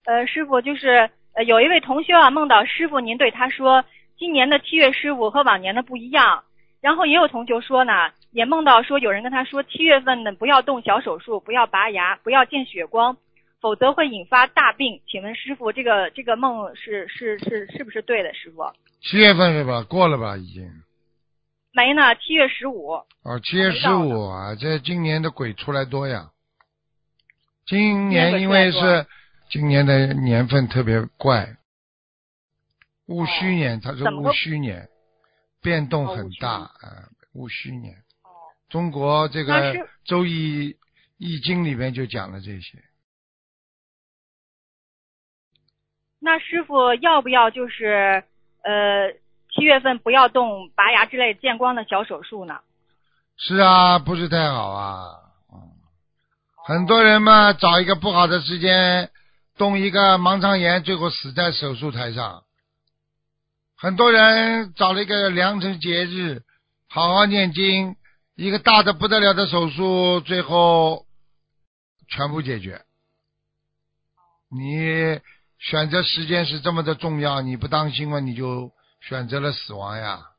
师傅就是有一位同修啊梦到师傅您对他说，今年的7月15和往年的不一样。然后也有同修说呢，也梦到说有人跟他说7月份呢不要动小手术，不要拔牙，不要见血光，否则会引发大病。请问师傅，这个梦是不是对的？师傅 7月份是吧？过了吧，已经。 没呢，7月15。 哦，7月15啊，这今年的鬼出来多呀。今年因为是今年的年份特别怪，戊戌年，它是戊戌年，变动很大啊，戊戌年。中国这个周易经里面就讲了这些。 那师傅要不要就是7月份不要动拔牙之类见光的小手术呢？ 是啊，不是太好啊。很多人嘛，找一个不好的时间动一个盲肠炎，最后死在手术台上。很多人找了一个良辰节日，好好念经，一个大的不得了的手术，最后全部解决。你选择时间是这么的重要，你不当心嘛，你就选择了死亡呀。